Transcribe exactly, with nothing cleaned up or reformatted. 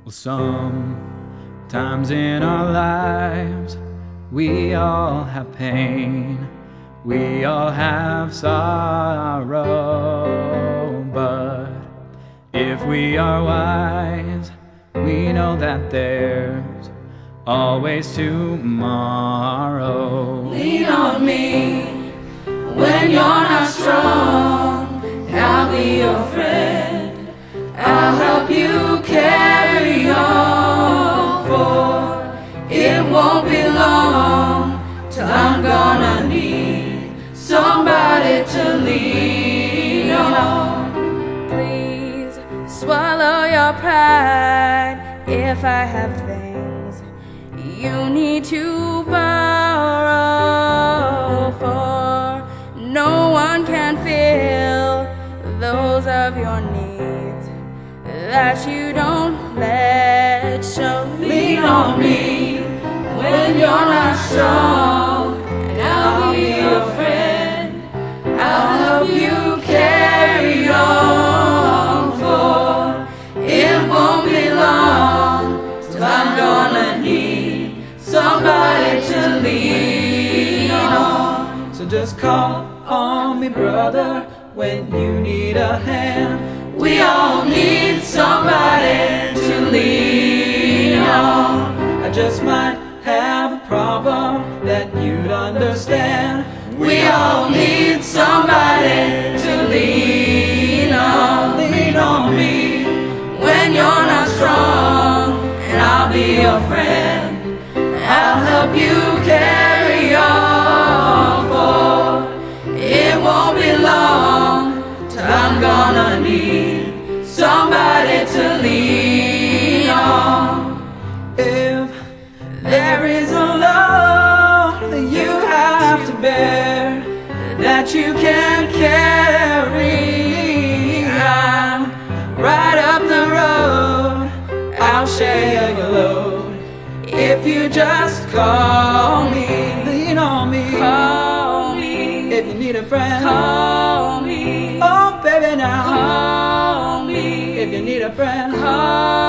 Well, sometimes in our lives we all have pain, we all have sorrow, but if we are wise, we know that there's always tomorrow. Lean on me when you're not strong, I'll be your friend, I'll help you carry on, for it won't be long till I'm gonna need somebody to lean on. Please swallow your pride. If I have things you need to borrow, for no one can fill those of your needs that you don't let show. Lean on me when you're not strong, and I'll be your friend, I'll help you carry on, for it won't be long till I'm gonna need somebody to lean on. So just call on me, brother, when you need a hand. We all need somebody to lean on. I just might have a problem that you'd understand. We all need somebody to lean on. Lean on me when you're not strong, and I'll be your friend, I'll help you carry on, for it won't be long till I'm gonna need somebody to lean on. If there is a load that you have to bear, that you can't carry, I'm right up the road, I'll share your load. If you just call me, lean on me, Call me, if you need a friend, call me, oh baby now, call me, if you need a friend, call